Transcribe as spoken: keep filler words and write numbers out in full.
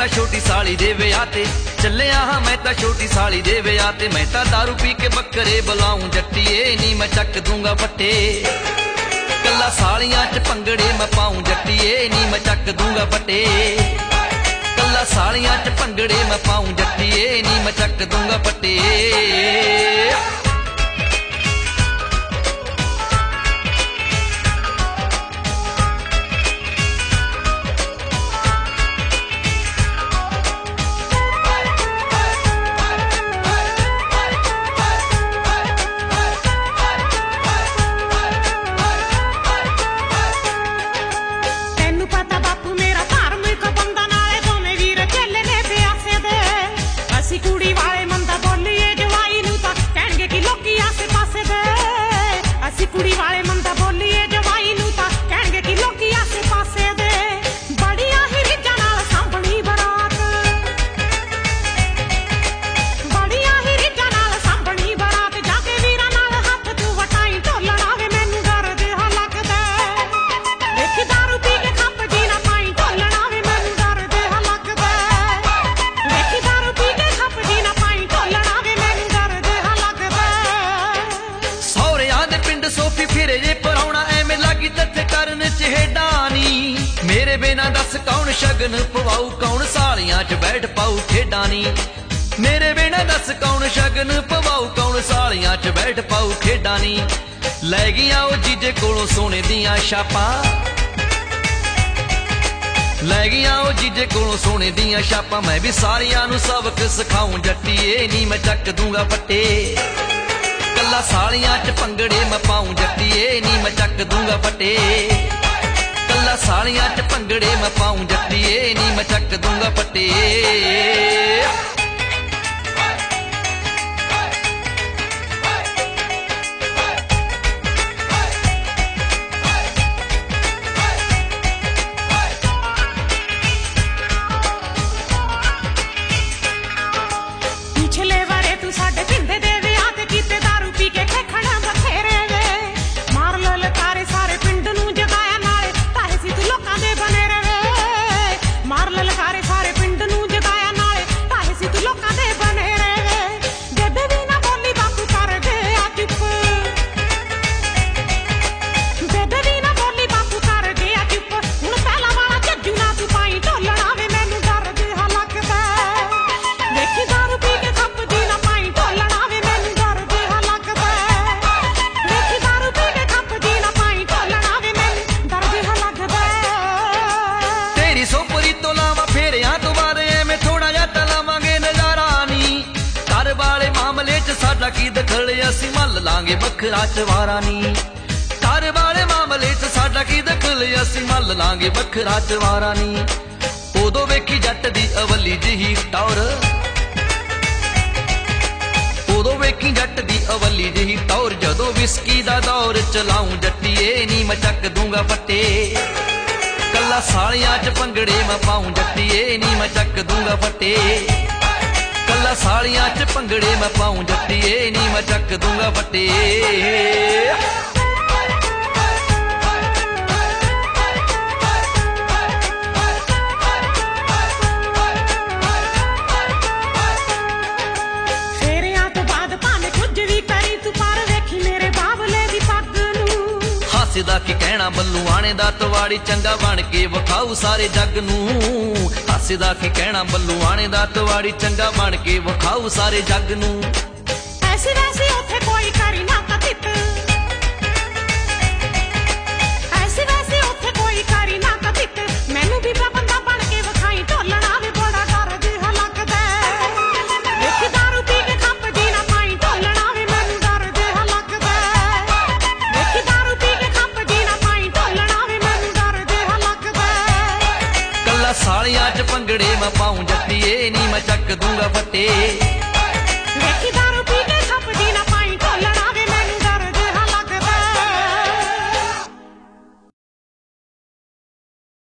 तां छोटी साली दे विआह ते चलिया हां मैं तां छोटी साली दे विआह ते मैं तां दारू पी के बकरे बुलाऊं जट्टिए नी मैं चक दूंगा पट्टे कल्ला सालियां च भंगड़े मैं पाऊं जट्टिए नी मैं चक दूंगा पट्टे कल्ला सालियां च भंगड़े मैं पाऊं जट्टिए नी मैं चक दूंगा पट्टे मेरे बिना दस कौन शगन पवाऊ कौन सालियां च बैठ पाऊ खेडां नी मेरे बिना दस कौन शगन पवाऊ कौन सालियां च बैठ पाऊ खेडां नी लै गईयां ओ जीजे कोलों सोने दियां छापां लै गईयां ओ जीजे कोलों सोने दियां छापां मैं भी सारियां नू सबक सिखाऊं जट्टिए नी मैं चक दूंगा पट्टे कल्ला सालियां च भंगड़े मैं पाऊं जट्टिए नी मैं चक दूंगा पट्टे कल्ला सालियां च भंगड़े मैं पाऊं जट्टिए नी मैं चक दूंगा पट्टे पिछले बारे तू साडे पिंडे दे विआह ते कीते दारू पी के खेखड़ा बथेरे वे मार ललकारे सारे पिंड नू जगाया नाले ताहे सी तू लोकां दे बने रहे मार ललकारे सारे पिंड नू जगाया नाले ताहे सी तू लोकां दे बने रहे बेबे भी ना बोली बापू कर गया चुप बेबे भी ना बोली बापू कर गया चुप हुण पहला वाला झज्जू ना तू पाई ढोलना वे मैनू डर जिहा लगदा देखी दारू पी के खपदी ना पाई ढोलना वे मैनू डर जिहा लगदा देखी दारू पी के खपदी ना पाई ढोलना वे मैनू डर जिहा लगदा तेरी सोपरी तो लावा फेरियां तो बाद एवें थोड़ा जा टलावांगे नजारा नी घर वाले मामले च साडा की दखल असीं मल लांगे बखरा चवारा नी घर वाले मामले च साडा की दखल असीं मल लांगे बखरा चवारा नी उदों वेखी जट दी अवली जिही टौर उदों वेखी जट दी अवली जिही टौर जदों विस्की दा दौर चलाऊं जट्टिए नी मैं चक दूंगा पट्टे कल्ला सालियां च भंगड़े मैं पाऊं जट्टिए नी मैं चक दूंगा पट्टे कल्ला सालियां च भंगड़े मैं पाऊं जट्टिए नी मैं चक दूंगा पट्टे फेरियां तो बाद भावें कुछ भी करी तू पर वेखी मेरे बाबले दी पग नू हास्से दा की कहना बल्लू आने दा तवाड़ी चंगा बन के विखाऊ सारे जग नू हास्से दा की कहना बल्लू आने दा तवाड़ी चंगा बन के विखाऊ सारे जग नू ऐसी वैसी उथे कोई करी ना कथित ऐसी वैसी उथे कोई करी ना कथित मैनू भी बंदा बन के विखाई ढोलना वे बड़ा डर जिहा लगदा देखी दारू पी के खपदी ना पाई ढोलना वे मैनू डर जिहा लगदा देखी दारू पी के खपदी ना पाई ढोलना वे मैनू डर जिहा लगदा कल्ला सालियां च भंगड़े मैं पाऊं जट्टिए नी मैं चक दूंगा पट्टे देखी